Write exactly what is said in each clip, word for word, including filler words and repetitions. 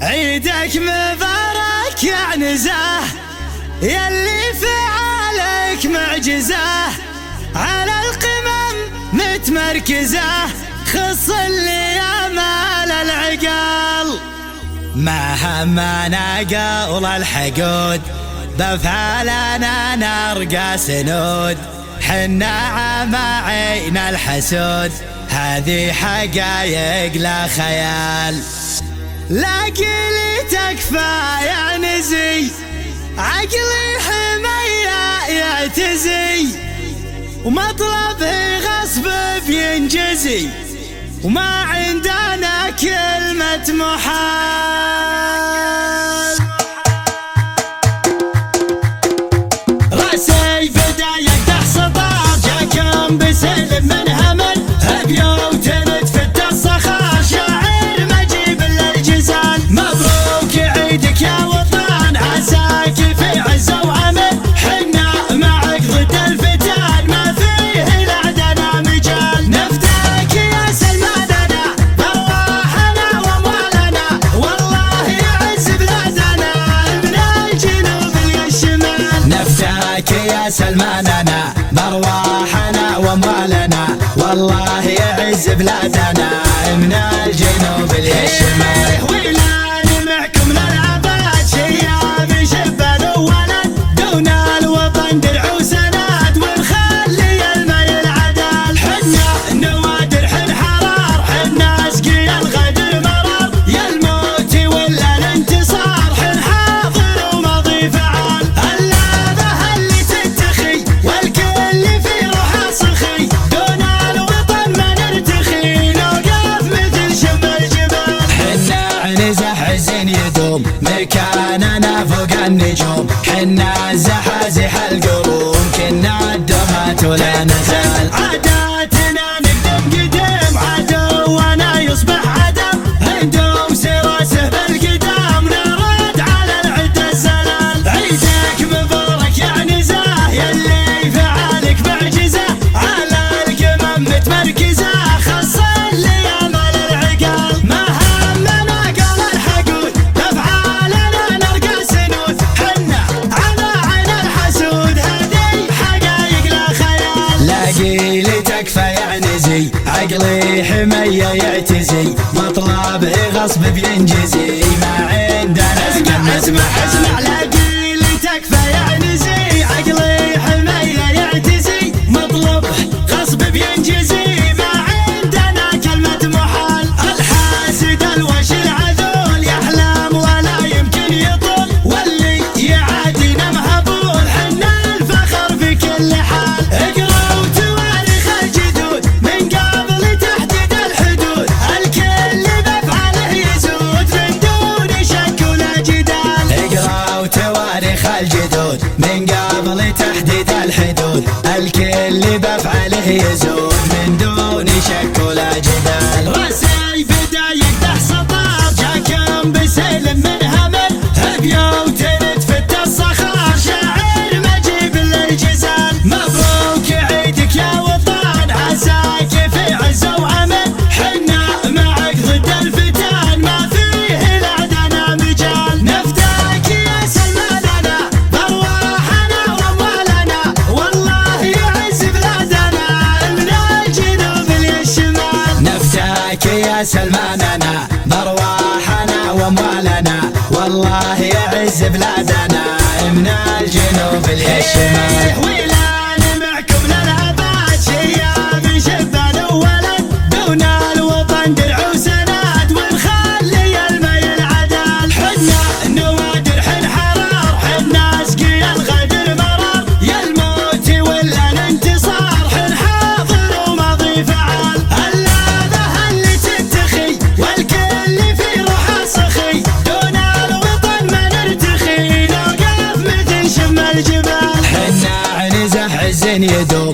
عيدك مبارك يا نزاه، يلي فعلك معجزة، على القمم متمركزة، خص اللي يامال العقال. ما همنا قول الحقود، بافعالنا نرقى سنود، حنا عماعين الحسود، هذه حقايق لا خيال. لاقي لي تكفى يا نزي، عقلي حمية يعتزي، ومطلبه غصب بينجزي، وما عندنا كلمة محال. راسي بداية تحصطار، جاكم بسلم من همل، بيوت نتفت الصخار، شاعر مجيب للجزال. مبروك عيدك يا وطن، عساك في عزة وعمل، حنا معك ضد الفتان، ما فيه لعدنا مجال. نفداك يا سلماننا، بارواحنا واموالنا، والله يعز بلادنا من الجنوب للشمال. نفداك يا سلماننا، بارواحنا واموالنا، والله يعز بلادنا من الجنوب للشمال. ويلان معكم للعباد، شياب شبان وولد، دون الوطن درع وسند، ونخلي الماء العدال. حنا نوادر حن حرار، حنا اسقي الغدر مرار، يا الموت ولا الانتصار، حن حاضر وماضي فعال. اللعبة اللي تتخي والكل في روحه صخي، دون الوطن ما نرتخي، نوقف مثل شم الجبال. حنا عنزة حزن يدوم، مكاننا فوق النجوم، حنا زحازح القروم، كنا الدهات ولا نزال. عاداتنا نقدم قدم، عدونا يصبح عدم، ندوم سراسه بالقدام، نرد على العدة الزلال. عيدك مبارك يا نزاه، يلي فعالك معجزة، على القمم متمركزة، خص اللي يامال العقال. ما همنا قول الحقود، بافعالنا نرقى سنود، حنا عماعين الحسود، هذه حقايق لا خيال. لاقي لي تكفى يا نزي، عقلي حمية يعتزي، مطلبه غصب بينجزي، ما عندنا اسمع اسمع اسمع. لاقي لي تكفى يا نزي، عقلي حمية يعتزي، مطلبه غصب بينجزي، ما عندنا كلمة محال. الحاسد الوش العذول، يحلم ولا يمكن يطول، واللي يعادينا مهبول، حنا الفخر في كل حال. اقرأوا تواريخ الجدود من قبل تحديد الحدود، الكل بافعاله يزود من دون شك ولا جدال. اقرأوا تواريخ الجدود من قبل تحديد الحدود، الكل بافعاله يزود من دون شك ولا جدال. راسي بداية تحصطار، جاكم بسلم من همل، بيوت نتفت الصخار، شاعر مجيب للجزال. مبروك عيدك يا وطن، عساك في عزة وعمل، حنا معك ضد الفتان، ما فيه لعدنا مجال. نفداك يا سلماننا، بارواحنا واموالنا، والله يعز بلادنا من الجنوب للشمال. نفداك يا سلماننا، بارواحنا واموالنا، والله يعز بلادنا من الجنوب للشمال. ويلان معكم للعباد، شياب شبان وولد، دون الوطن درع وسند، ونخلي الماء العدال. حنا نوادر حن حرار، حنا اسقي الغدر مرار، يا الموت ولا الانتصار، حن حاضر وماضي فعال. اللعبة اللي تتخي والكل في روحه صخي، دون الوطن ما نرتخي، نوقف مثل شم الجبال. حنا عنزة حزن يدوم،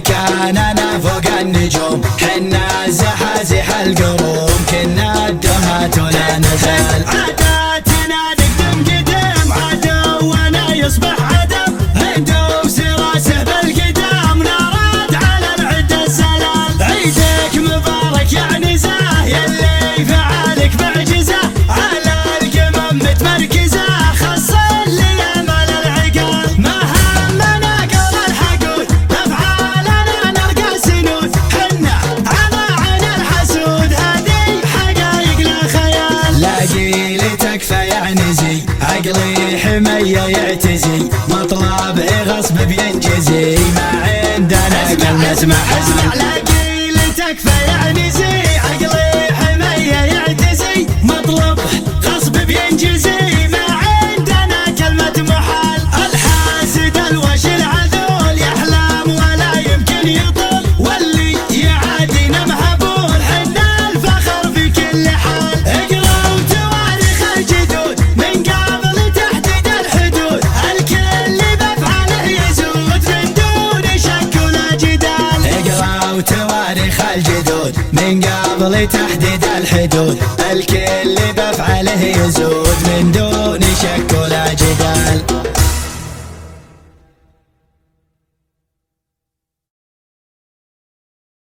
مكاننا فوق النجوم، حنا زحازح القروم، كنا الدهات ولا نزال. عاداتنا نقدم قدم، عدونا يصبح عدم، ندوم سراسه بالقدام، نرد على العدة الزلال. عيدك مبارك يا نزاه، يلي فعالك معجزة، على القمم تكفى يعني زي عقلي حمية يعتزي مطلب غصب بينجزي ما عندنا كلمة اسمع اسمع لاقي تكفى يعني زي عقلي حمية يعتزي مطلب غصب بينجزي ما عندنا كلمة محال الحاسد الوش العذول يحلم ولا يمكن يطول واللي يعادينا مهبول حنا الفخر في كل حال اقرأوا تواريخ الجدود من قبل تحديد الحدود الكل بافعاله يزود من دون شك ولا جدال اقرأوا تواريخ الجدود من قبل تحديد الحدود الكل بافعاله يزود من دون شك